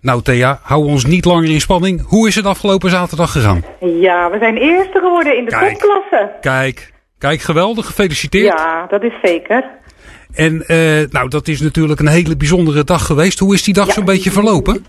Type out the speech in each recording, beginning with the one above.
Nou Thea, hou ons niet langer in spanning. Hoe is het afgelopen zaterdag gegaan? Ja, we zijn eerste geworden in de topklasse. Kijk, geweldig. Gefeliciteerd. Ja, dat is zeker. En nou, dat is natuurlijk een hele bijzondere dag geweest. Hoe is die dag zo'n beetje verlopen?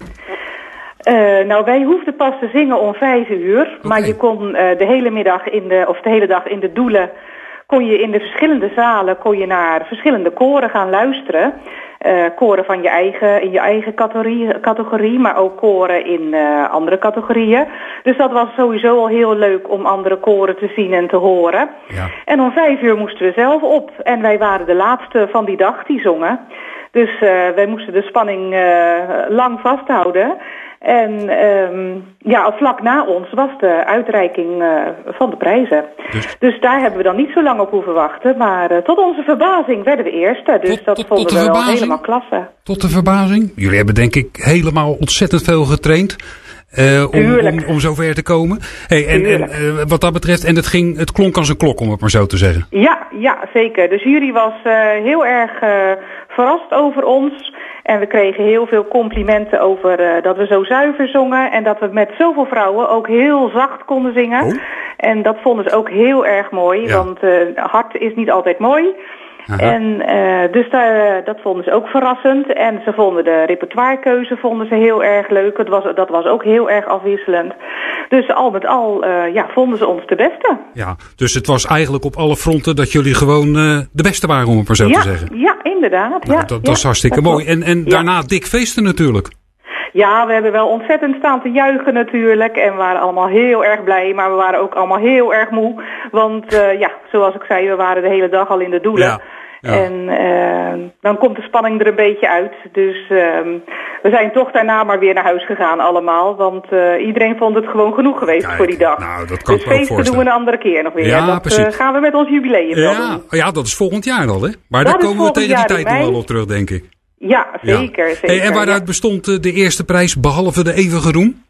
Nou, wij hoefden pas te zingen om 5 uur. Maar je kon de hele dag in de Doelen, kon je in de verschillende zalen naar verschillende koren gaan luisteren. Koren van in je eigen categorie, maar ook koren in andere categorieën. Dus dat was sowieso al heel leuk om andere koren te zien en te horen. Ja. En om 5 uur moesten we zelf op. En wij waren de laatste van die dag die zongen. Dus wij moesten de spanning lang vasthouden. En vlak na ons was de uitreiking van de prijzen. Dus daar hebben we dan niet zo lang op hoeven wachten. Maar tot onze verbazing werden we eerste. Dus dat vonden we wel helemaal klasse. Tot de verbazing? Jullie hebben denk ik helemaal ontzettend veel getraind. Om zover te komen. En wat dat betreft, het klonk als een klok, om het maar zo te zeggen. Ja, zeker. De jury was heel erg verrast over ons. En we kregen heel veel complimenten over dat we zo zuiver zongen. En dat we met zoveel vrouwen ook heel zacht konden zingen. Oh. En dat vonden ze ook heel erg mooi. Ja. Want hard is niet altijd mooi. Aha. En dus dat vonden ze ook verrassend. En ze vonden de repertoirekeuze heel erg leuk. Dat was ook heel erg afwisselend. Dus al met al vonden ze ons de beste. Ja, dus het was eigenlijk op alle fronten dat jullie gewoon de beste waren, om het maar zo te zeggen. Ja, inderdaad. Nou, dat is hartstikke mooi. En daarna dik feesten natuurlijk. Ja, we hebben wel ontzettend staan te juichen natuurlijk. En we waren allemaal heel erg blij. Maar we waren ook allemaal heel erg moe. Want zoals ik zei, we waren de hele dag al in de Doelen. Ja. Ja. En dan komt de spanning er een beetje uit. Dus we zijn toch daarna maar weer naar huis gegaan allemaal. Want iedereen vond het gewoon genoeg geweest voor die dag. Nou, dat kan dus feesten doen we een andere keer nog weer. Ja, dat gaan we met ons jubileum doen. Ja, dat is volgend jaar al, hè? Maar daar komen we tegen die tijd nog wel op terug, denk ik. Ja, zeker. Hey, en waaruit bestond de eerste prijs, behalve de eeuwige roem?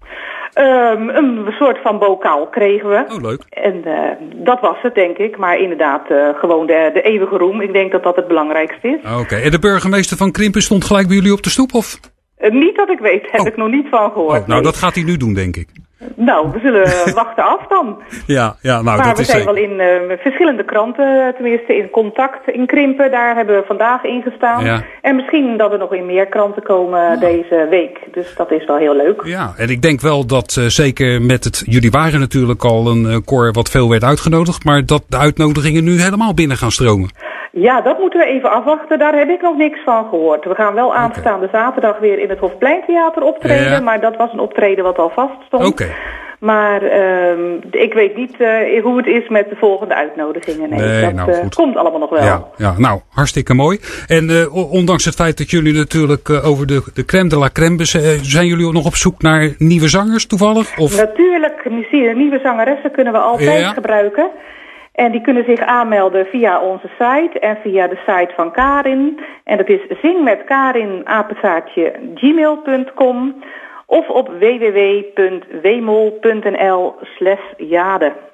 Een soort van bokaal kregen we. Oh, leuk. En dat was het, denk ik. Maar inderdaad, gewoon de eeuwige roem. Ik denk dat dat het belangrijkste is. Oké. En de burgemeester van Krimpen stond gelijk bij jullie op de stoep, of? Niet dat ik weet. Heb ik nog niet van gehoord. Nou, dat gaat hij nu doen, denk ik. Nou, we zullen wachten af dan. Ja, nou, maar dat is we zijn zeker. wel in verschillende kranten, tenminste in Contact in Krimpen. Daar hebben we vandaag in gestaan. Ja. En misschien dat we nog in meer kranten komen deze week. Dus dat is wel heel leuk. Ja, en ik denk wel dat zeker met jullie waren natuurlijk al een koor wat veel werd uitgenodigd. Maar dat de uitnodigingen nu helemaal binnen gaan stromen. Ja, dat moeten we even afwachten. Daar heb ik nog niks van gehoord. We gaan wel aanstaande zaterdag weer in het Hofpleintheater optreden. Ja. Maar dat was een optreden wat al vast stond. Okay. Maar ik weet niet hoe het is met de volgende uitnodigingen. Nee, dat komt allemaal nog wel. Ja, nou, hartstikke mooi. En ondanks het feit dat jullie natuurlijk over de crème de la crème zijn jullie nog op zoek naar nieuwe zangers toevallig? Of? Natuurlijk, nieuwe zangeressen kunnen we altijd gebruiken. En die kunnen zich aanmelden via onze site en via de site van Karin. En dat is zingmetkarin@gmail.com of op www.wemol.nl/jade.